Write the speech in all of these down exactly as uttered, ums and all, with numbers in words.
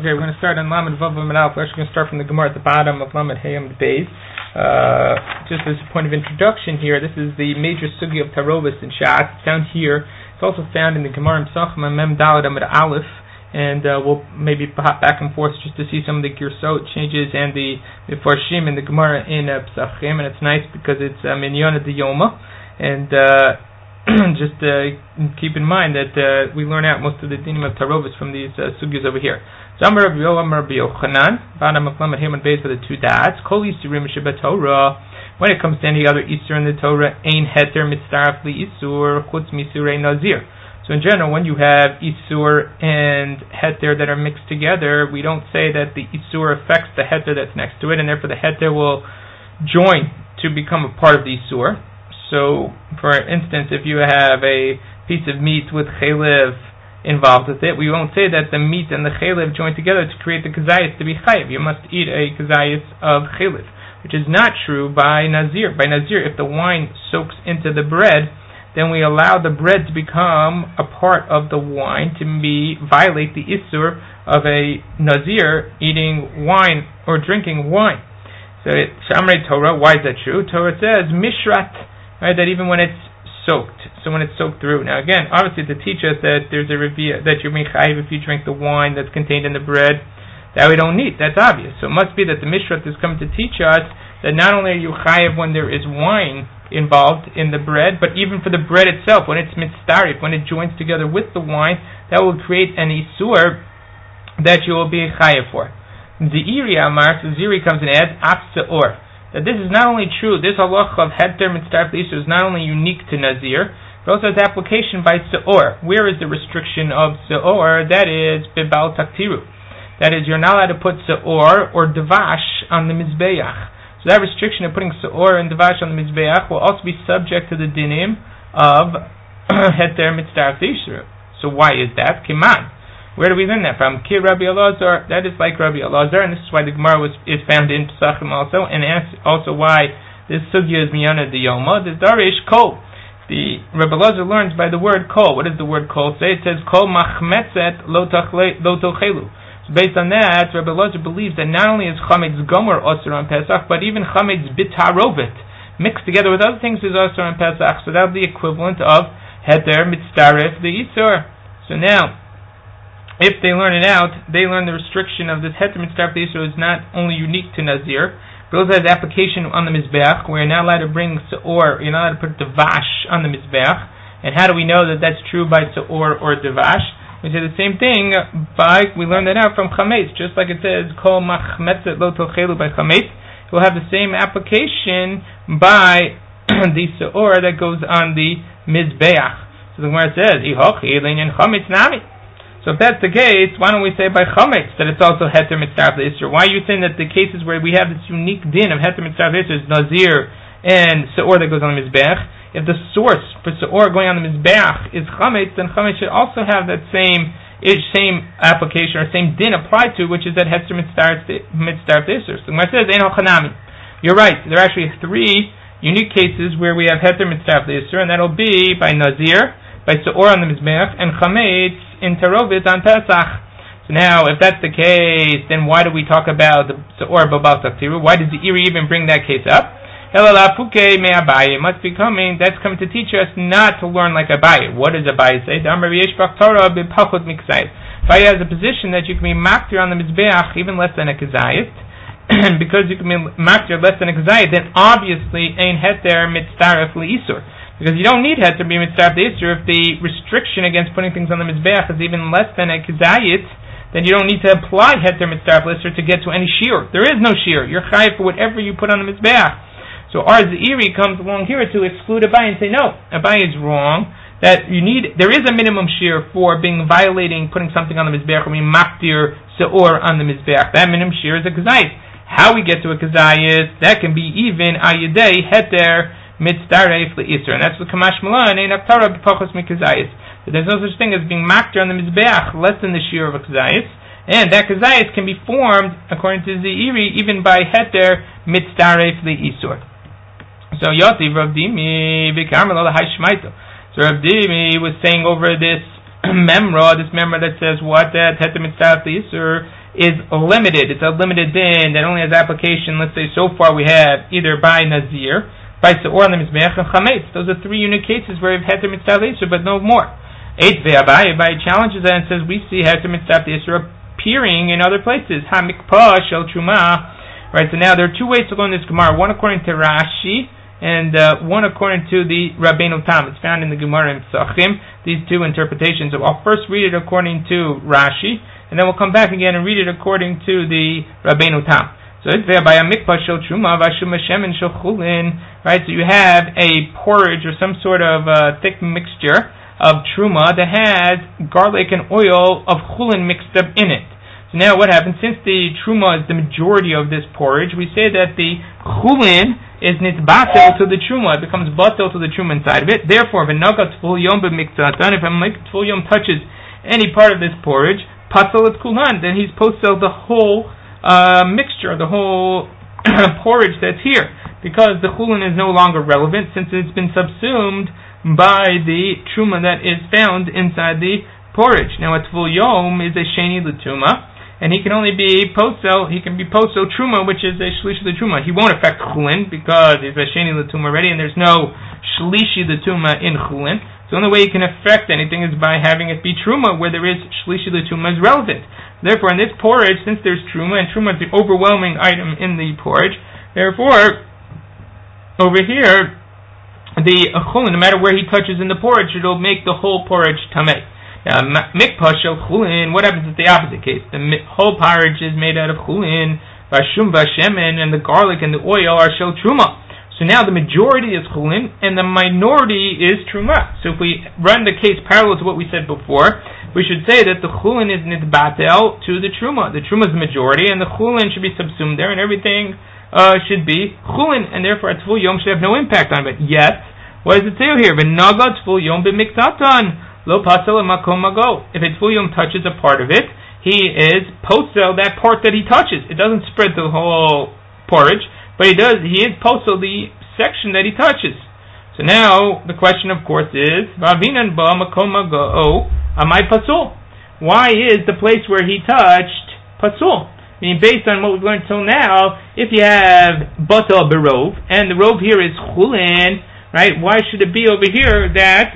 Okay, we're going to start on Lamed Vav Lamed Aleph. We're actually going to start from the Gemara at the bottom of Lamed Hey Amud Beis. Uh, just as a point of introduction here, this is the major sugi of Tarovis in Shas. It's found here. It's also found in the Gemara Pesachim and Mem Daled Amud Aleph. And uh, we'll maybe hop back and forth just to see some of the Girsot changes and the Mefarshim in the Gemara in uh, Pesachim. And it's nice because it's uh, Minyana de Yoma. And uh, just uh, keep in mind that uh, we learn out most of the dinim of Tarovis from these uh, sugyas over here. So Amar Rabbi Yochanan, bottom of Lamed Hey Amud Beis for the two dots. Kol Yisurim Sheba Torah. When it comes to any other Isur in the Torah, Ein Heter Mitzaraf Li Isur Chutz Misurei Nazir. So in general, when you have Isur and Heter that are mixed together, we don't say that the Isur affects the Heter that's next to it, and therefore the Heter will join to become a part of the Isur. So, for instance, if you have a piece of meat with chaylev involved with it, we won't say that the meat and the chaylev join together to create the kazayas to be chayiv. You must eat a kazayas of chaylev, which is not true by nazir. By nazir, if the wine soaks into the bread, then we allow the bread to become a part of the wine to be violate the isur of a nazir eating wine or drinking wine. So, Shamrei Torah, why is that true? Torah says mishrat. Right, that even when it's soaked, so when it's soaked through. Now again, obviously to teach us that there's a revia, that you're mechayiv if you drink the wine that's contained in the bread, that we don't need. That's obvious. So it must be that the Mishrat is coming to teach us that not only are you chayiv when there is wine involved in the bread, but even for the bread itself, when it's mitzarif, when it joins together with the wine, that will create an isur that you will be chayiv for. The Iri Amar, so Ziri comes and adds Apseor. That this is not only true, this halacha of heter mitzaref l'isur is not only unique to Nazir, but also has application by Seor. Where is the restriction of Seor? That is bebal taktiru. That is, you're not allowed to put Seor or Devash on the Mizbeach. So that restriction of putting Seor and Devash on the Mizbeach will also be subject to the dinim of heter mitzaref l'isur. So why is that? Kiman. Where do we learn that from? Ki Rabbi Elazar, that is like Rabbi Elazar, and this is why the Gemara was, is found in Pesachim also, and also why this sugya is miyana de Yoma. The Darish Kol. The Rabbi Elazar learns by the word Kol. What does the word Kol say? It says Kol machmetzet lo tochelu. So based on that, Rabbi Elazar believes that not only is chametz gomer osur on Pesach, but even chametz bitarovet mixed together with other things is osur on Pesach. So that would be the equivalent of heter mitzaref the isur. So now, if they learn it out, they learn the restriction of this heter mitzaref the isur is not only unique to Nazir, but also has application on the Mizbeach, where you're not allowed to bring Seor, you're not allowed to put Devash on the Mizbeach. And how do we know that that's true by Seor or Devash? We say the same thing by, we learn that out from Chametz, just like it says, Kol machmetzet lo tochelu by Chametz. We'll have the same application by the Seor that goes on the Mizbeach. So the Gemara says, Ihochi leinin Chametz nami. So if that's the case, why don't we say by chametz that it's also heter mitzaref l'isur? Why are you saying that the cases where we have this unique din of heter mitzaref l'isur is nazir and seor that goes on the mizbeach? If the source for seor going on the mizbeach is chametz, then chametz should also have that same same application or same din applied to, which is that heter mitzaref l'isur. So when it says ein hochanami, you're right. There are actually three unique cases where we have heter mitzaref l'isur, and that'll be by nazir, by seor on the mizbeach, and chametz in Tarovis on Pesach. So now, if that's the case, then why do we talk about the Seor Babal Taktiru? Why does the Iri even bring that case up? Elalapuke me Abaye. It must be coming, that's coming to teach us not to learn like Abaye. What does Abaye say? Abaye has a position that you can be maktir on the Mizbeach even less than a Kazayit. And because you can be maktir less than a Kazayit, then obviously ein heter mitzaref l'isur. Because you don't need heter to be mitzaref l'isur. If the restriction against putting things on the mizbeach is even less than a kazayit, then you don't need to apply heter mitzaref l'isur to get to any shear. There is no shear. You're chayiv for whatever you put on the mizbeach. So our Zeiri comes along here to exclude Abaye and say, no, Abaye is wrong. That you need, there is a minimum shear for being violating putting something on the mizbeach or being maktir seor on the mizbeach. That minimum shear is a kazayit. How we get to a kazayit, that can be even ayidei heter mitzaref l'isur, and that's what Kamash Malan ein aktara b'pachos mikazayis. There's no such thing as being maktir on the mizbeach less than the shear of a kazayis, and that kazayis can be formed according to the Iri even by heter mitzaref l'isur. So Yosef Rav Dimi b'karmel al hashmaito. So Rav Dimi was saying over this memra, this memra that says what? That heter mitzaref l'isur is limited. It's a limited din that only has application, let's say so far we have either by Nazir, by Se'or l'mizbeach, and Chametz. Those are three unique cases where we have heter mitzaref l'isur, but no more. Eight ve'abai, Abai challenges that and says we see heter mitzaref l'isur appearing in other places. Ha-mikpah shel truma. Right, so now there are two ways to learn this Gemara. One according to Rashi, and uh, one according to the Rabbeinu Tam. It's found in the Gemara in Pesachim, these two interpretations. So I'll first read it according to Rashi, and then we'll come back again and read it according to the Rabbeinu Tam. So it's there by a mikpah shel truma v'ashum shemen shel chulin. Right, so you have a porridge or some sort of uh, thick mixture of truma that has garlic and oil of chulin mixed up in it. So now what happens? Since the truma is the majority of this porridge, we say that the chulin is nitbatel to the truma. It becomes batel to the truma inside of it. Therefore, if a nagat tful yom b'miktzatan, if a tful yom touches any part of this porridge, patel et kulan, then he's postel the whole uh, mixture, the whole porridge that's here, because the chulin is no longer relevant since it's been subsumed by the truma that is found inside the porridge. Now, a tful yom is a sheni l'tuma, and he can only be postel, he can be postel truma, which is a shlishi l'tuma. He won't affect chulin because he's a sheni l'tuma already, and there's no shlishi l'tuma in chulin. So the only way he can affect anything is by having it be truma, where there is shlishi l'tuma is relevant. Therefore, in this porridge, since there's truma, and truma is the overwhelming item in the porridge, therefore, over here, the chulin, no matter where he touches in the porridge, it'll make the whole porridge tameh. Now, mikpah shel chulin, what happens in the opposite case? The whole porridge is made out of chulin, vashum vashemen, and the garlic and the oil are shel truma. So now the majority is chulin, and the minority is truma. So if we run the case parallel to what we said before, we should say that the chulin is nitbatel to the truma. The truma is the majority, and the chulin should be subsumed there, and everything uh, should be chulin, and therefore a tful yom should have no impact on it. But yet, what does it say here? V'naga tful yom b'miktatan. Lo pasel makom mago. If a tful yom touches a part of it, he is posel that part that he touches. It doesn't spread the whole porridge, but he does. He is posel the section that he touches. So now the question, of course, is vavinan ba makom mago amai pasul. Why is the place where he touched pasul? I mean, based on what we've learned till now, if you have batel berov and the rov here is chulin, right? Why should it be over here that?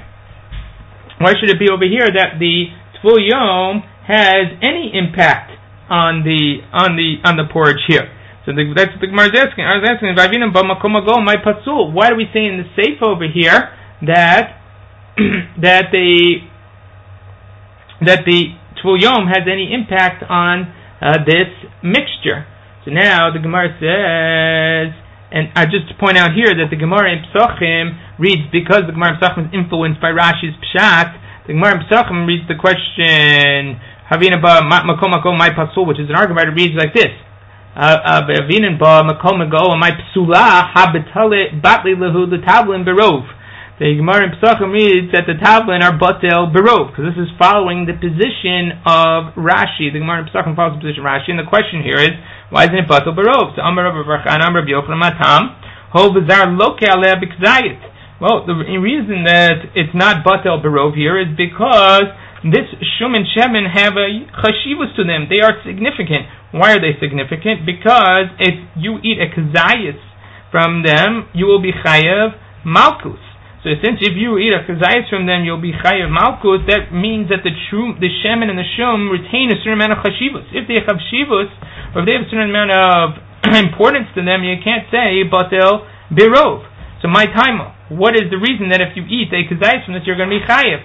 Why should it be over here that the tful yom has any impact on the on the on the porridge here? So the, that's what the Gemara is asking. I was asking, my pasul. Why do we say in the seif over here that that the that the tful yom has any impact on uh, this mixture? So now the Gemara says, and I just point out here that the Gemara in Pesachim reads, because the Gemara in Pesachim is influenced by Rashi's Pshat, the Gemara in Pesachim reads the question, Havina ba makom makom my pasul, which is an argument. It reads like this: Havina ba makom makom my psula habitale batli lehu l'tavlin berov. The Gemara in Pesachim reads that the tavlin are batel berov, because this is following the position of Rashi. The Gemara in Pesachim follows the position of Rashi, and the question here is, why isn't it batel berov? So Amar Rabbi Barchan, Amar Rabbi Yochanan Matam, Ho v'zar loke aleh b'kzayit. Well, the reason that it's not batel berov here is because this shum and shemen have a chashivus to them. They are significant. Why are they significant? Because if you eat a kazayis from them, you will be chayav malkus. So since if you eat a kazayis from them, you'll be chayav malkus, that means that the shum, the shemen and the shum retain a certain amount of chashivus. If they have shivus, or if they have a certain amount of importance to them, you can't say batel berov. So my time, what is the reason that if you eat a kazayis from this, you're going to be chayav?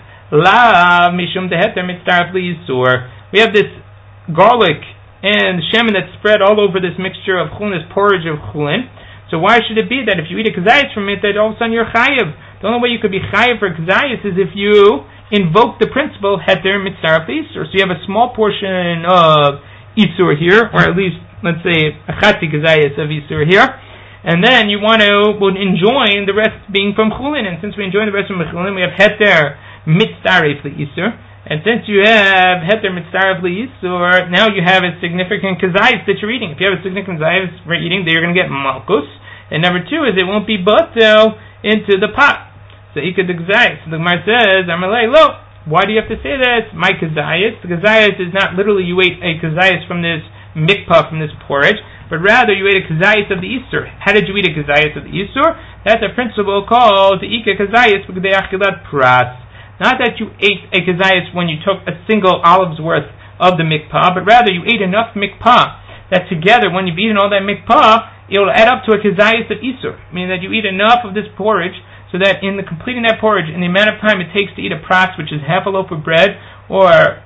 La mishum deheter mitzaref li'isur. We have this garlic and shemen that's spread all over this mixture of chulin, this porridge of chulin. So why should it be that if you eat a kazayis from it, that all of a sudden you're chayav? The only way you could be chayav for kazayis is if you invoke the principle heter mitzaref li'isur. So you have a small portion of isur here, or at least let's say a chatzi kazayis of isur here. And then you want to enjoy the rest being from chulin, and since we enjoy the rest from chulin, we have heter mitzaref li'isur, and since you have heter mitzaref li'isur, now you have a significant kazayis that you're eating. If you have a significant kazayis for eating, then you're going to get malkus. And number two is it won't be batel into the pot. So ikad the kazayis. So the Gemara says, Amalei lo Why do you have to say that? My kazayas. The kazayas is not literally you ate a kazayas from this mikpah, from this porridge, but rather you ate a kazayas of the Isur. How did you eat a kazayas of the Isur? That's a principle called the ika kazayas b'gdei achilat pras. Not that you ate a kazayas when you took a single olive's worth of the mikpah, but rather you ate enough mikpah that together, when you've eaten all that mikpah, it will add up to a kazayas of Isur, meaning that you eat enough of this porridge so that in the completing that porridge, in the amount of time it takes to eat a pras, which is half a loaf of bread, or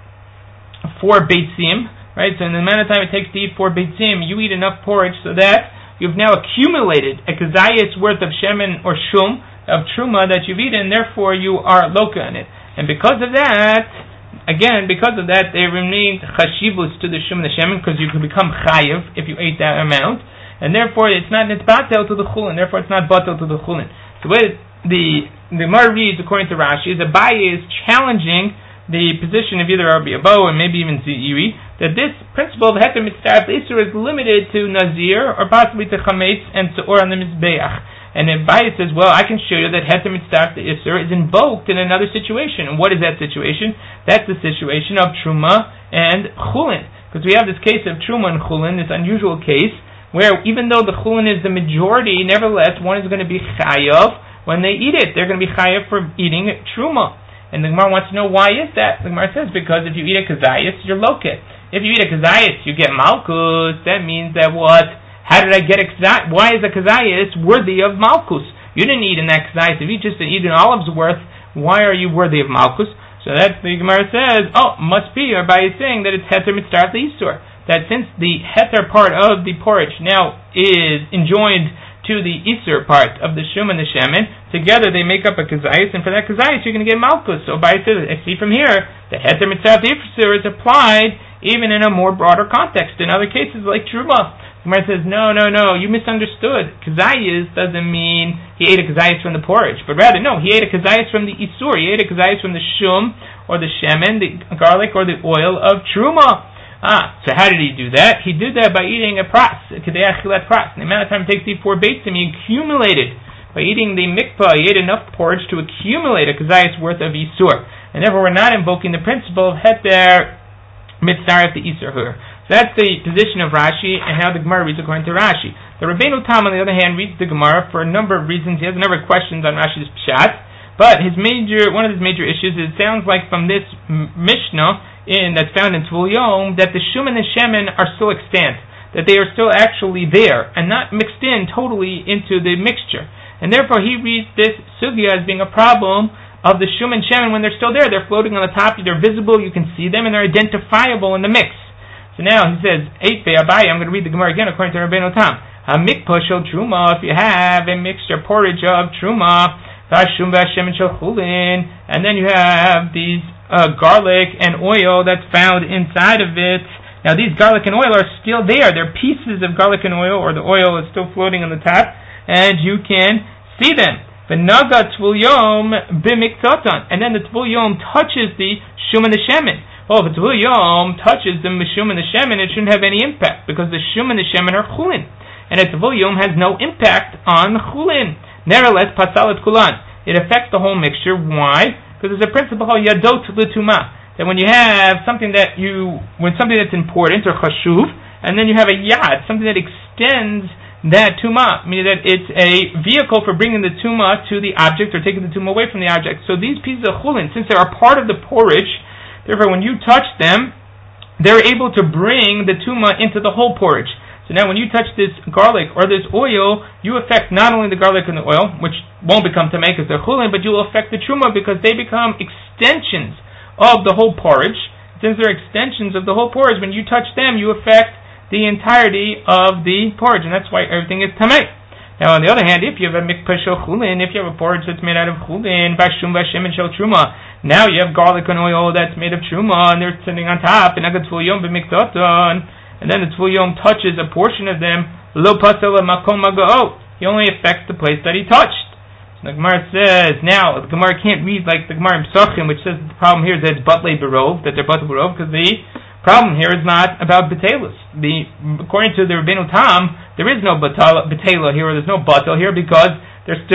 four beitzim, right? So in the amount of time it takes to eat four beitzim, you eat enough porridge so that you've now accumulated a kazayas worth of shemen or shum, of truma that you've eaten, and therefore you are loka in it. And because of that, again, because of that, there remains chashivus to the shum and the shemen, because you can become chayiv if you ate that amount, and therefore it's not nitbatel to the chulin, therefore it's not batel to the chulin. So what the the Gemara reads according to Rashi is Abaye is challenging the position of either Rabbi Abo and maybe even Zeiri, that this principle of heter mitzvah isur is limited to nazir or possibly to chametz and to or on the mizbeach. And Abaye says, well, I can show you that heter mitzvah isur is invoked in another situation. And what is that situation? That's the situation of truma and chulin, because we have this case of truma and chulin, this unusual case where even though the chulin is the majority, nevertheless one is going to be chayav. When they eat it, they're going to be chayav for eating truma. And the Gemara wants to know, why is that? The Gemara says, because if you eat a kazayas, you're loket. If you eat a kazayas, you get malchus. That means that what? How did I get a kazayas? Why is a kazayas worthy of malchus? You didn't eat in that kazayas. If you just eat an olive's worth, why are you worthy of malchus? So that's the Gemara says, oh, must be, or by saying that it's heter mitzvah isur. That since the heter part of the porridge now is enjoined to the Isur part of the Shum and the Shemen, together they make up a Kazayas, and for that Kazayas you're going to get Malchus. So by I see from here, the Heter Mitzvah Isur is applied even in a more broader context. In other cases like Truma, Gemara says, no, no, no, you misunderstood. Kazayas doesn't mean he ate a Kazayas from the porridge, but rather, no, he ate a Kazayas from the Isur, he ate a Kazayas from the Shum, or the Shemen, the garlic, or the oil of Truma. Ah, so how did he do that? He did that by eating a pras, a kedei achilat pras. The amount of time it takes to eat four beitzim, he accumulated. By eating the mikpah, he ate enough porridge to accumulate a kazayas worth of isur. And therefore we're not invoking the principle of heter mitzaref the isur hur. So that's the position of Rashi and how the Gemara reads according to Rashi. The Rabbeinu Tam, on the other hand, reads the Gemara for a number of reasons. He has a number of questions on Rashi's pshat. But his major, one of his major issues is it sounds like from this Mishnah, in that's found in Tvul Yom, that the Shum and the Shemen are still extant, that they are still actually there and not mixed in totally into the mixture. And therefore he reads this sugya as being a problem of the Shum and Shemen when they're still there. They're floating on the top, they're visible, you can see them, and they're identifiable in the mix. So now he says, Eight Be Abaye, I'm going to read the Gemara again according to Rabbeinu Tam. HaMikpah shel Truma, if you have a mixture porridge of Truma, Vashum Vashem shel Chulin, and then you have these Uh, garlic and oil that's found inside of it. Now these garlic and oil are still there. They're pieces of garlic and oil, or the oil is still floating on the top, and you can see them. V'naga Tvul Yom b'miktoton, and then the Tvul Yom touches the Shum and the Shemen. Well, if the Tvul Yom touches the Shum and the Shemen, it shouldn't have any impact, because the Shum and the Shemen are Chulin, and the Tvul Yom has no impact on Chulin. Nevertheless, pasalat kulan. It affects the whole mixture. Why? Because there's a principle called yadot l'tuma, that when you have something that you, when something that's important or chashuv, and then you have a yad, something that extends that tuma, meaning that it's a vehicle for bringing the tuma to the object or taking the tuma away from the object. So these pieces of chulin, since they are part of the porridge, therefore when you touch them, they're able to bring the tuma into the whole porridge. So now when you touch this garlic or this oil, you affect not only the garlic and the oil, which won't become tamei because they're chulin, but you will affect the truma because they become extensions of the whole porridge. Since they're extensions of the whole porridge, when you touch them, you affect the entirety of the porridge, and that's why everything is tamei. Now on the other hand, if you have a mikpah shel chulin, if you have a porridge that's made out of chulin, vashum vashem shel truma, now you have garlic and oil that's made of truma, and they're sitting on top, and agat tvul yom b'miktoton, and then the Tvul Yom touches a portion of them, lo pasel makom maga'ot. He only affects the place that he touched. So the Gemara says, now, the Gemara can't read like the Gemara in Pesachim, which says the problem here is that it's batlei berov, that they're batlei berov, because the problem here is not about betalus. The, according to the Rabbeinu Tam, there is no betala here, or there's no batal here, because they're still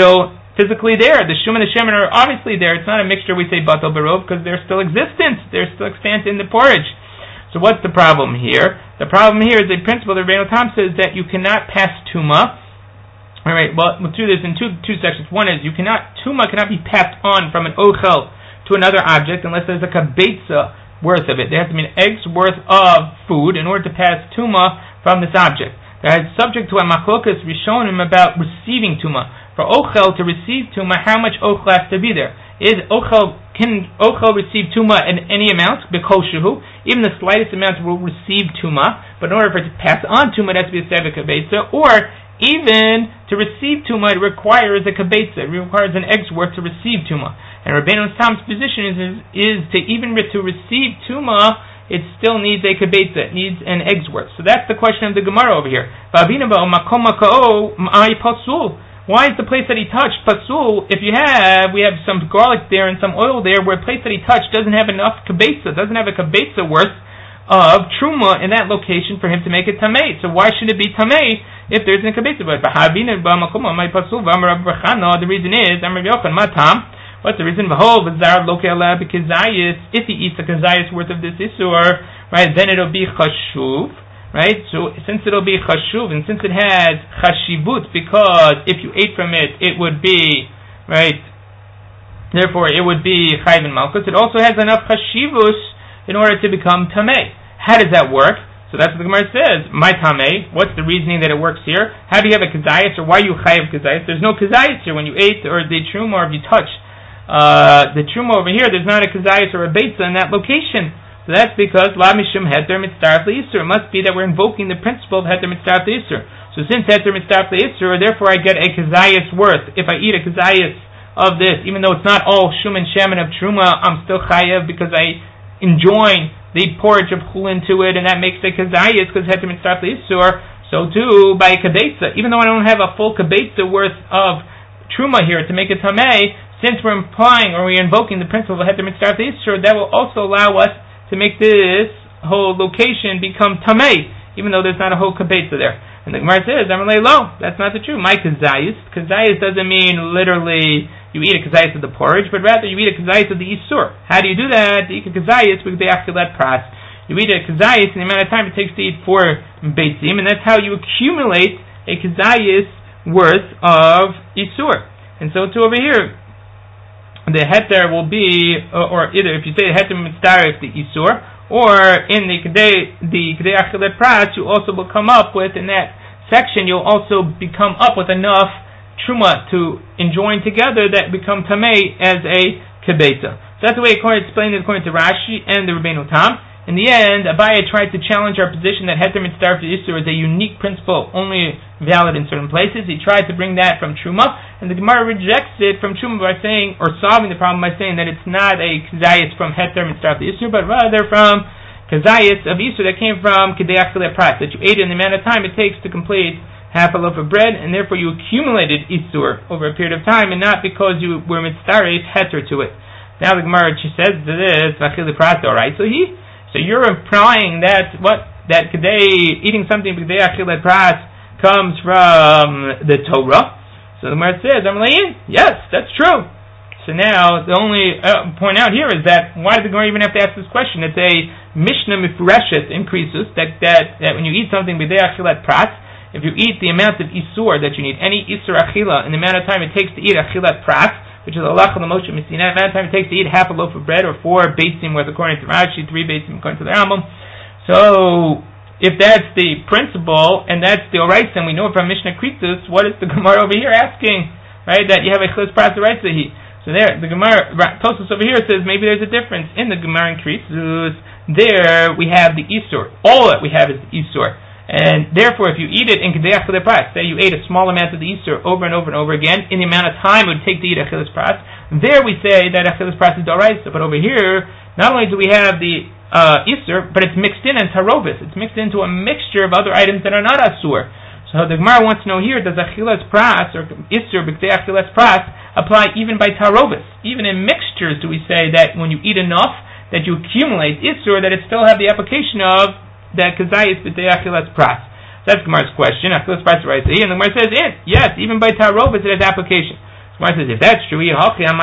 physically there. The shum and the shemen are obviously there. It's not a mixture we say batal berov because they're still existent. They're still extant in the porridge. So what's the problem here? The problem here is the principle that Rabbeinu Tam says that you cannot pass tuma. All right, well, we'll do this in two two sections. One is you cannot tuma cannot be passed on from an ochel to another object unless there's a kabetza worth of it. There has to be an egg's worth of food in order to pass tuma from this object. That is subject to a machlokas rishonim about receiving tuma. For ochel to receive tuma, how much ochel has to be there? Is ochel can ochel receive tuma in any amount? Bekoshuhu, even the slightest amount will receive tuma. But in order for it to pass on tuma, it has to be a sevik kabetza. Or even to receive tuma, it requires a kabetza. It requires an egg's worth to receive tuma. And Rabbeinu Tam's position is, is is to even to receive tuma, it still needs a kabetza. It needs an egg's worth. So that's the question of the Gemara over here. Why is the place that he touched pasul? If you have, we have some garlic there and some oil there, where a place that he touched doesn't have enough kabetza, doesn't have a kabetza worth of truma in that location for him to make it tamei. So why should it be tamei if there isn't a kabetza? But the reason is, what's the reason? If he eats a kazayis worth of this isur, right, then it'll be chashuv. Right, so since it'll be chashuv, and since it has chashivut, because if you ate from it, it would be, right, therefore it would be chayv and malchus, it also has enough chashivus in order to become tamei. How does that work? So that's what the Gemara says. My tamei, what's the reasoning that it works here? How do you have a kazayis, or why you chayv kazayis? There's no kazayis here when you ate, or the truma, or if you touched uh, the truma over here, there's not a kazayis or a beitza in that location. So that's because la mishum heter mitzdarf leisur. It must be that we're invoking the principle of heter mitzdarf leisur. So since heter mitzdarf leisur, therefore I get a kazayis worth. If I eat a kazayis of this, even though it's not all shum and shemen of truma, I'm still chayav because I enjoy the porridge of chulin to it, and that makes it kazayis because heter mitzdarf leisur. So too by a kabetza, even though I don't have a full kabetza worth of truma here to make it tamei, since we're implying or we're invoking the principle of heter mitzdarf leisur, that will also allow us to make this whole location become tamei, even though there's not a whole kabetza there. And the Gemara says, I'm like, lo, that's not the truth. My kazayis, kazayis doesn't mean literally you eat a kazayis of the porridge, but rather you eat a kazayis of the isur. How do you do that? You eat a kazayis with the achilat pras. You eat a kazayis in the amount of time it takes to eat four beitzim, and that's how you accumulate a kazayis worth of isur. And so too over here, the heter will be, or either if you say the heter mitzdarif the isur, or in the kedei the kedei achilat pras, you also will come up with in that section. You'll also become up with enough truma to enjoin together that become tamei as a kibetza. So that's the way according explained according to Rashi and the Rabbeinu Tam. In the end, Abaye tried to challenge our position that heter mitzdarif the isur is a unique principle, only valid in certain places. He tried to bring that from truma, and the Gemara rejects it from truma by saying, or solving the problem by saying that it's not a kazayis from heter mitzdarif the isur, but rather from kazayis of isur that came from kedei achilat pras, that you ate in the amount of time it takes to complete half a loaf of bread, and therefore you accumulated isur over a period of time, and not because you were mitzdarif heter to it. Now the Gemara she says to this achilat pras, all right, so he So you're implying that what that kedei eating something kedei achilat pras comes from the Torah. So the Gemara says, "I'm laying. Yes, that's true." So now the only uh, point out here is that why did the Gemara even have to ask this question? It's a Mishnah Mifreshet increases that that that when you eat something kedei achilat pras, if you eat the amount of isur that you need, any isur achila, and the amount of time it takes to eat achilat pras, which is Allah the Moshe Messina, the amount of time it takes to eat half a loaf of bread, or four beitzim worth according to Rashi, three beitzim according to the Rambam. So, if that's the principle, and that's the Oraisa, and we know from Mishnah Kritus, what is the Gemara over here asking? Right, that you have a chilus pras Oraisa. So there, the Gemara, Tosfos over here says maybe there's a difference. In the Gemara in Kritus, there we have the Isur. All that we have is the Isur. And therefore, if you eat it in kedei achilat pras, say you ate a small amount of the Isur over and over and over again, in the amount of time it would take to eat achilas pras, there we say that achilas pras is d'oraisa. But over here, not only do we have the uh, Isur, but it's mixed in and tarovis. It's mixed into a mixture of other items that are not asur. So the Gemara wants to know here, does achilas pras, or Isur b'kedei achilas pras, apply even by tarovis? Even in mixtures do we say that when you eat enough, that you accumulate Isur, that it still have the application of that kazayis b'tei achilas pras. That's Gemara's question. Achilas pras right. And the Gemara says, yes, even by tarovis it has application. Gemara says, if that's true, the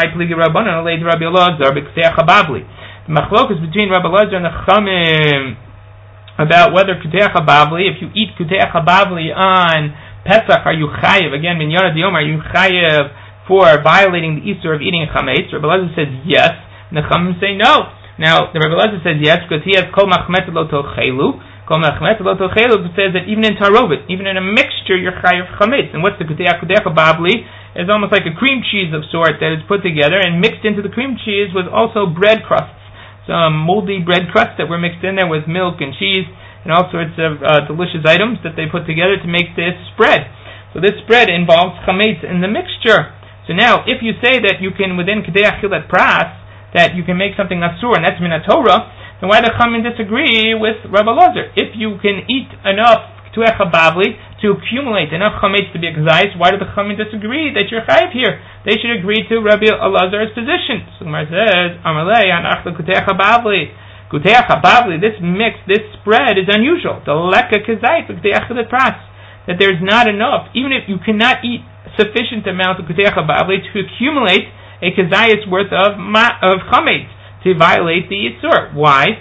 machlokus between Rabbi Elazar and the Chachamim about whether Kutei Chabavli, if you eat Kutei Chabavli on Pesach, are you chayiv? Again, Minyana Diyom, are you chayiv for violating the Isur of eating chametz? Rabbi Elazar says yes, and the Chachamim say no. Now, the Rabbi Elazar says yes because he has kol machmet lo tochelu. Kol machmet lo tochelu says that even in tarovet, even in a mixture, you're chayiv chametz. And what's the Kutei Chabavli? It's almost like a cream cheese of sort that is put together, and mixed into the cream cheese was also bread crusts. Some moldy bread crusts that were mixed in there with milk and cheese and all sorts of uh, delicious items that they put together to make this spread. So this spread involves chametz in the mixture. So now, if you say that you can, within Kedei Achilat Pras, that you can make something asur, and that's min Torah, then why do Chachamim disagree with Rabbi Elazar? If you can eat enough Kutei Chabavli to accumulate enough chametz to be a kazayis, why do the Chachamim disagree that you're chayiv here? They should agree to Rabbi Elazar's position. So Gemara says, Amalei anachla Kutei Chabavli. Kutei Chabavli, this mix, this spread is unusual. The leka kazayis Kutei Achilat Pras, that there's not enough, even if you cannot eat sufficient amount of Kutei Chabavli to accumulate a kazayis worth of ma, of chametz to violate the Yisur. Why?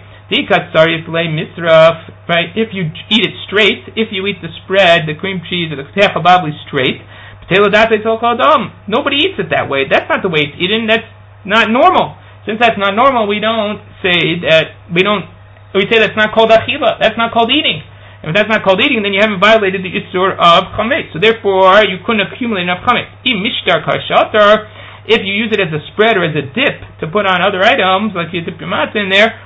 Right? If you eat it straight, if you eat the spread, the cream cheese, or the Kutei Chabavli straight, nobody eats it that way. That's not the way it's eaten. That's not normal. Since that's not normal, we don't say that we don't. We say that's not called achila. That's not called eating. And if that's not called eating, then you haven't violated the Yisur of chametz. So therefore, you couldn't accumulate enough chametz. If you use it as a spread or as a dip to put on other items, like you dip your matzah in there,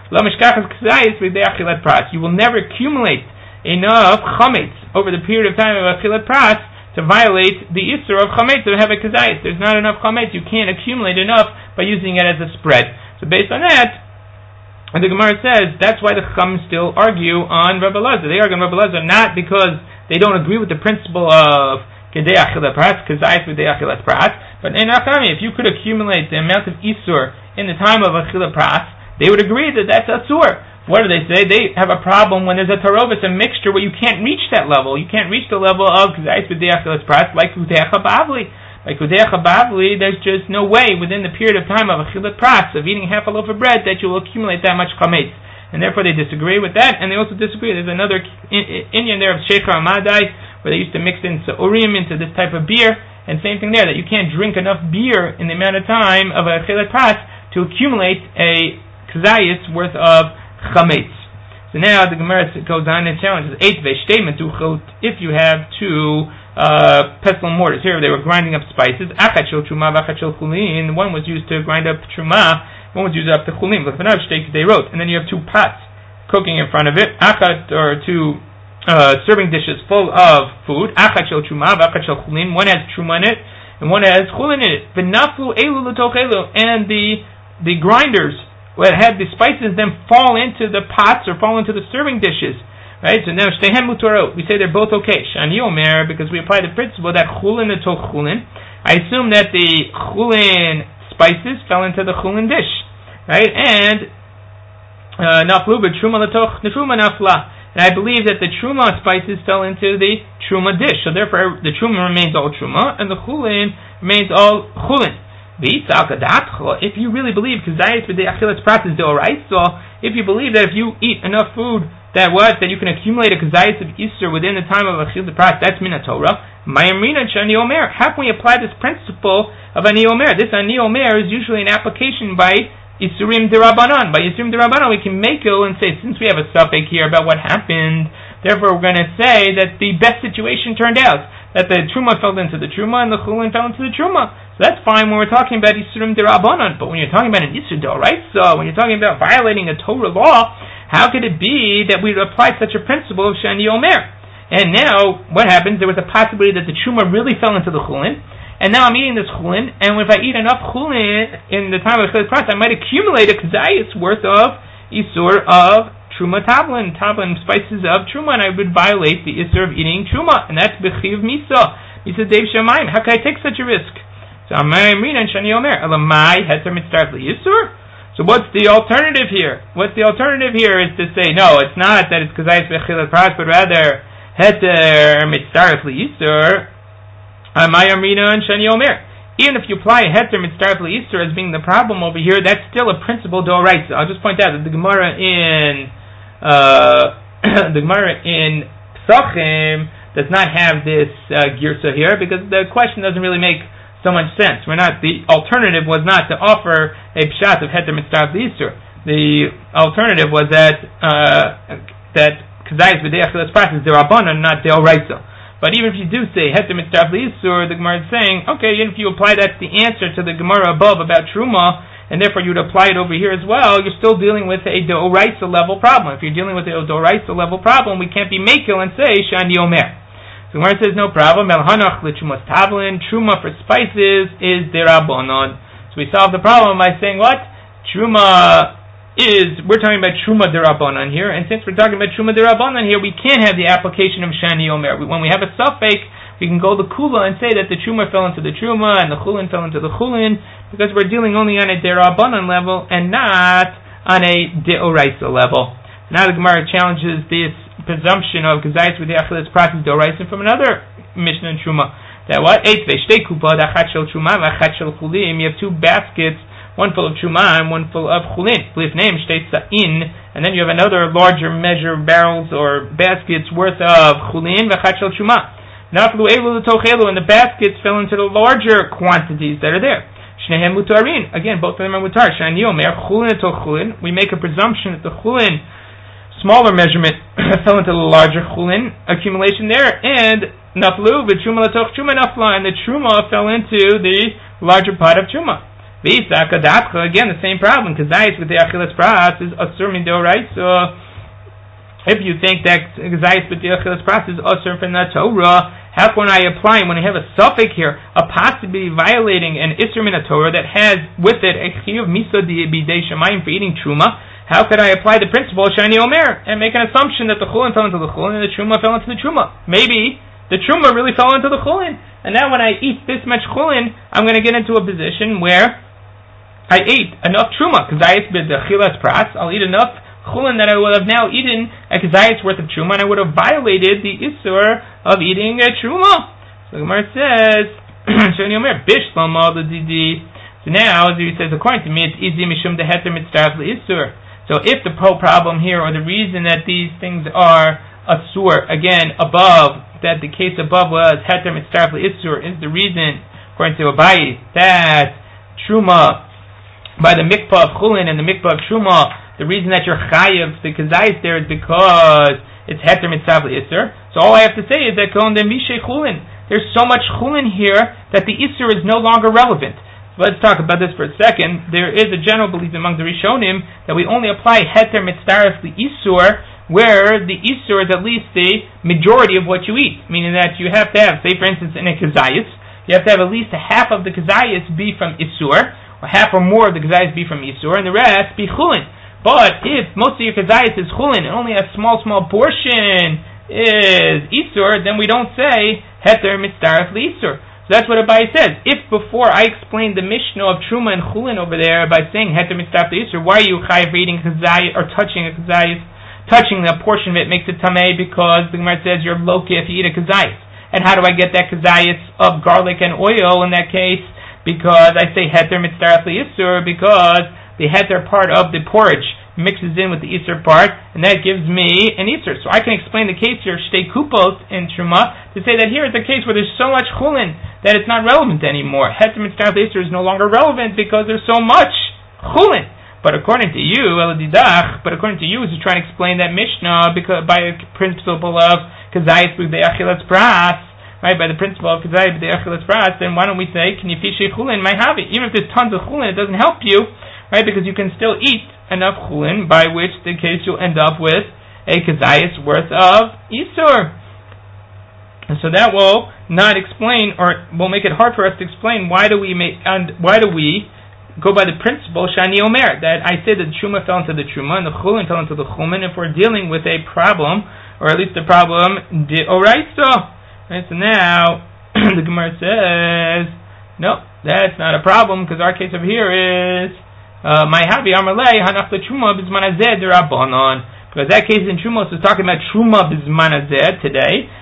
you will never accumulate enough chametz over the period of time of achilat pras to violate the isur of chametz to have a kazayis. There's not enough chametz. You can't accumulate enough by using it as a spread. So based on that, and the Gemara says that's why the Chachamim still argue on Rabbi Elazar. They argue on Rabbi Elazar not because they don't agree with the principle of Kedei Achilat Pras, Kazayis Kedei Achilat Pras, but in Achami, if you could accumulate the amount of Isur in the time of Achilat Pras, they would agree that that's Asur. What do they say? They have a problem when there's a tarovis, a mixture where you can't reach that level. You can't reach the level of Kazayis Kedei Achilat Pras like Kutei Chabavli. Like Kutei Chabavli, there's just no way within the period of time of Achilat Pras, of eating half a loaf of bread, that you will accumulate that much chametz. And therefore they disagree with that, and they also disagree. There's another Indian there of Sheikh Amadai, where they used to mix in sa'urim into this type of beer, and same thing there, that you can't drink enough beer in the amount of time of a chilat pras to accumulate a kazayis worth of chametz. So now the Gemara goes on and challenges eight veshte metuchot, if you have two uh, pestle mortars. Here they were grinding up spices. Achat shel truma v'achat shel chulin. One was used to grind up truma, one was used up to chulin. They wrote, and then you have two pots cooking in front of it. Achat, or two Uh, serving dishes full of food. Achat shel truma, v'achat shel chulin. One has truma in it, and one has chulin in it. V'naflu elu l'toch elu, and the the grinders that had the spices then fall into the pots or fall into the serving dishes. Right. So now shtehem mutarot. We say they're both okay. Shani omer, because we apply the principle that chulin l'toch chulin. I assume that the chulin spices fell into the chulin dish, right? And naflu v'truma l'toch truma nafla. And I believe that the truma spices fell into the truma dish. So therefore, the truma remains all truma, and the chulin remains all chulin. If you really believe, kazayis b'dei achilas pras is d'oraisa, if you believe that if you eat enough food that what that you can accumulate a kazayis of Easter within the time of achilas pras, that's min Torah. Mayamrina shani omer. How can we apply this principle of ani omer? This ani omer is usually an application by Isurim derabanan. By Isurim derabanan, we can make it and say, since we have a suffix here about what happened, therefore we're going to say that the best situation turned out, that the truma fell into the truma and the chulin fell into the truma. So that's fine when we're talking about Isurim derabanan. But when you're talking about an Isur d'oraisa, when you're talking about violating a Torah law, how could it be that we would apply such a principle of shani omer? And now, what happens? There was a possibility that the truma really fell into the chulin, and now I'm eating this chulin, and if I eat enough chulin in the time of chilat pras, I might accumulate a kazayis worth of isur of truma tablin, tablin spices of truma, and I would violate the isur of eating truma, and that's b'chiv misa. Misa dev shamayim. How can I take such a risk? So amayim rina and shani omer elamai heter mitzaref li'isur. So what's the alternative here? What's the alternative here is to say no, it's not that it's kazayis b'chilat pras, but rather heter mitzaref li'isur. Amayamrina and Shani Omer. even if you apply a heter mitzaref le'isur as being the problem over here, that's still a principle d'oraisa. I'll just point out that the Gemara in uh, the Gemara in Pesachim does not have this uh, girsa here, because the question doesn't really make so much sense. We're not, the alternative was not to offer a pshat of heter mitzaref le'isur. The alternative was that uh, that kazayis b'dei achilas pras is derabanan, not d'oraisa. But even if you do say heter mitzaref le'isur, the Gemara is saying, okay, even if you apply that the answer to the Gemara above about truma, and therefore you would apply it over here as well, you're still dealing with a d'oraisa level problem. If you're dealing with a d'oraisa level problem, we can't be makil and say shani omer. So the Gemara says no problem. El hanach l'trumas tablin, truma for spices is derabanan. So we solve the problem by saying what? Truma is, we're talking about Truma Derabanan here, and since we're talking about Truma Derabanan here, we can't have the application of Shani Omer. When we have a suffix, we can go to Kula and say that the Truma fell into the Truma and the Chulin fell into the Chulin, because we're dealing only on a Derabanan level and not on a Deoraisa level. Now the Gemara challenges this presumption of Kazayis with the Achilas Pratis Deoraisa from another Mishnah in Truma. That what? You have two baskets, one full of truma and one full of chulin. Blif name in, and then you have another larger measure barrels or baskets worth of chulin v'chat shel truma. Naflu elu l'tochelu, and the baskets fell into the larger quantities that are there. Shnehem mutarin. Again, both of them are mutar. Shani omer chulin to chulin. We make a presumption that the chulin, smaller measurement, fell into the larger chulin accumulation there, and naflu v'truma l'toch truma nafla, and the truma fell into the larger pot of truma. Again, the same problem. Kazayis with the achilas pras is asur min deoraisa. If you think that kazayis with the achilas pras is asur from the Torah, how can I apply when I have a suffix here, a possibility violating an isur min Torah that has with it a chiyuv misa b'dei shemayim for eating truma? How could I apply the principle of shani omer and make an assumption that the chulin fell into the chulin and the truma fell into the truma? Maybe the truma really fell into the chulin, and now when I eat this much chulin, I'm going to get into a position where I ate enough truma, kazayis b'dechilas pras. I'll eat enough chulin that I would have now eaten a kazayis worth of truma, and I would have violated the isur of eating a truma. So the Gemara says, "Shani omer bishlama l'didi." So now, as he says, according to me, it's easy mishum deheter mitzaref le'isur. So if the whole problem here, or the reason that these things are asur, again above, that the case above was heter mitzaref le'isur, is the reason, according to Abayi, that truma by the mikvah of chulin and the mikvah of truma, the reason that you're chayiv the kazayis there is because it's heter mitzaref le'isur. So all I have to say is that kon de mishe chulin, there's so much chulin here that the isur is no longer relevant. So let's talk about this for a second. There is a general belief among the Rishonim that we only apply heter mitzaref le'isur where the isur is at least the majority of what you eat, meaning that you have to have, say for instance in a kazayis, you have to have at least a half of the kazayis be from isur, or half or more of the kazayis be from isur, and the rest be chulin. But if most of your kazayis is chulin and only a small, small portion is isur, then we don't say heter mitzaref le'isur. So that's what Abayi says. If before I explained the Mishnah of truma and chulin over there by saying heter mitzaref le'isur, why are you chayav eating kazayis or touching a kazayis? Touching a portion of it makes it tamei because the Gemara says you're loki if you eat a kazayis. And how do I get that kazayis of garlic and oil in that case? Because I say heter mitzaref le'isur, because the heter part of the porridge mixes in with the isur part, and that gives me an isur. So I can explain the case here, shtei kupos in truma, to say that here is a case where there's so much chulin that it's not relevant anymore. Heter mitzaref le'isur is no longer relevant because there's so much chulin. But according to you, eladidach, but according to you, is to try and explain that Mishnah because by a principle of kazayis b'dei achilas pras, right, by the principle of kazayis b'dei achilas pras, then why don't we say, can you fish chulin, my havi? Even if there's tons of chulin, it doesn't help you, right, because you can still eat enough chulin, by which the case you'll end up with a kazayis worth of isur. And so that will not explain, or will make it hard for us to explain why do we make, and why do we go by the principle shani omer, that I say that the truma fell into the truma and the chulin fell into the chulin, if we're dealing with a problem, or at least a problem deoraisa. Right, so now the Gemara says, no, that's not a problem, because our case over here is my havi amalei hanach the truma bizman hazeh derabanan, because that case in truma was talking about truma bizman hazeh today,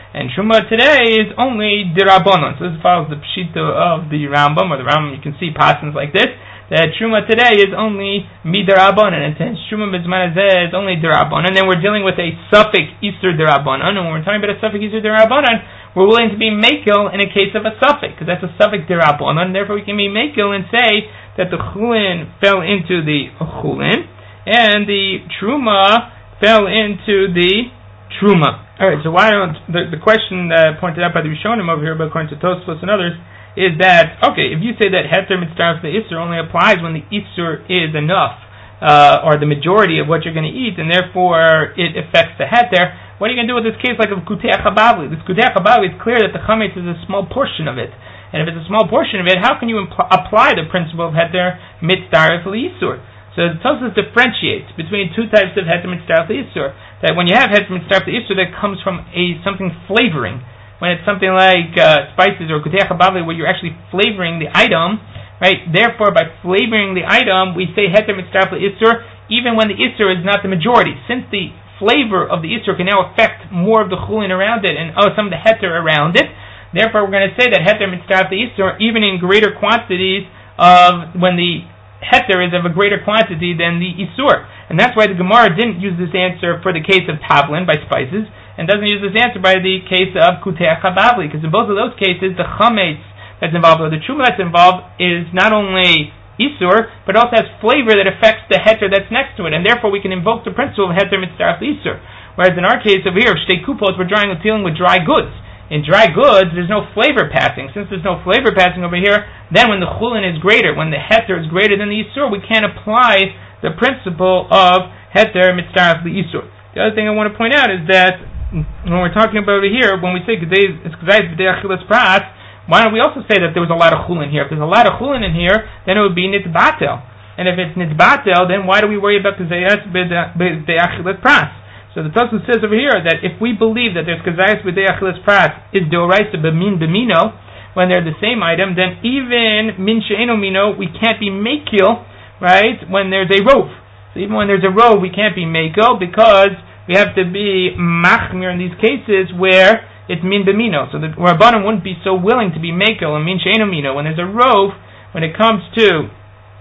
and Truma today is only Dirabonon. So this follows the Pshita of the Rambam, or the Rambam you can see passages like this, that Truma today is only Midirabonon, and since Truma Bizman Hazeh is only Dirabonon, and then we're dealing with a suffix Isur Dirabonon, and when we're talking about a suffix Isur Dirabonon, we're willing to be Mekel in a case of a suffix, because that's a suffix Dirabonon, therefore we can be Mekel and say that the Chulin fell into the Chulin, and the Truma fell into the Truma. Alright, so why don't, the, the question uh, pointed out by the Rishonim over here, but according to Tosfos and others, is that, okay, if you say that Heter Mitzaref the Isur only applies when the Isur is enough, uh, or the majority of what you're going to eat, and therefore it affects the Heter, what are you going to do with this case like of Kutei Chabavli? This Kutei Chabavli, it's clear that the Chametz is a small portion of it. And if it's a small portion of it, how can you impl- apply the principle of Heter Mitzaref the Isur? So the Tosfos differentiates between two types of Heter Mitzaref the Isur. That when you have Heter Mitzaref the Isur, that comes from a something flavoring. When it's something like uh, spices or Kutei Chabavli, where you're actually flavoring the item, right? Therefore, by flavoring the item, we say Heter Mitzaref the Isur, even when the Isur is not the majority. Since the flavor of the Isur can now affect more of the Chulin around it and oh, some of the Heter around it, therefore we're going to say that Heter Mitzaref the Isur, even in greater quantities of when the Heter is of a greater quantity than the Isur. And that's why the Gemara didn't use this answer for the case of Tavlin by spices, and doesn't use this answer by the case of Kutei Chabavli, because in both of those cases, the Chametz that's involved, or the Truma that's involved, is not only Isur, but also has flavor that affects the Heter that's next to it, and therefore we can invoke the principle of Heter Mitzaref Isur. Whereas in our case over here, Shtei Kupot, we're dealing with, dealing with dry goods. In dry goods, there's no flavor passing. Since there's no flavor passing over here, then when the Chulin is greater, when the Heter is greater than the Isur, we can't apply the principle of Heter Mitzaref the Isur. The other thing I want to point out is that when we're talking about over here, when we say Kedei B'dei Achilas Pras, why don't we also say that there was a lot of Chulin here? If there's a lot of Chulin in here, then it would be Nitbatel. And if it's Nitbatel, then why do we worry about Kedei B'dei Achilas Pras? So the Tosfos says over here that if we believe that there's Kedei B'dei Achilas Pras is Deoraisa B'min B'mino, when they're the same item, then even Min She'eno Mino, we can't be Mekil, right, when there's a rove. So even when there's a rove, we can't be Mekil, because we have to be machmir in these cases where it's min b'mino. So the Rabbanim wouldn't be so willing to be mekel and min she'eno mino when there's a rove, when it comes to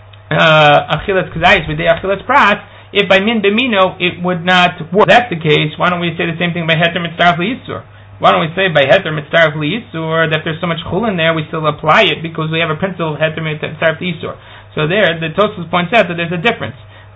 achilas kazayis v'dei achilas pras, if by min b'mino it would not work. If that's the case, why don't we say the same thing by heter mitzaref li'isur? Why don't we say by heter mitzaref li'isur that there's so much chulin there, we still apply it because we have a principle of heter mitzaref li'isur. So there, the Tosfos points out that there's a difference.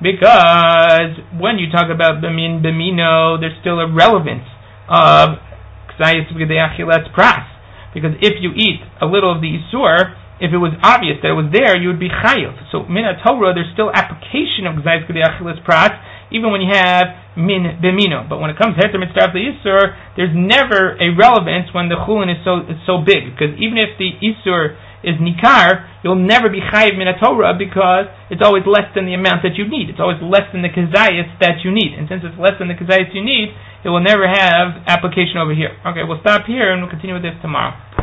Because when you talk about B'min B'mino, there's still a relevance of Ksayis B'dei Achilas Pras. Because if you eat a little of the Isur, if it was obvious that it was there, you would be Chayiv. So Min HaTorah, there's still application of Ksayis B'dei Achilas Pras, even when you have Min B'mino. But when it comes to Heter Mitzaref Isur, there's never a relevance when the Chulin is so is so big. Because even if the Isur is nikar, you'll never be chayiv min Torah because it's always less than the amount that you need. It's always less than the kazayas that you need. And since it's less than the kazayas you need, it will never have application over here. Okay, we'll stop here and we'll continue with this tomorrow.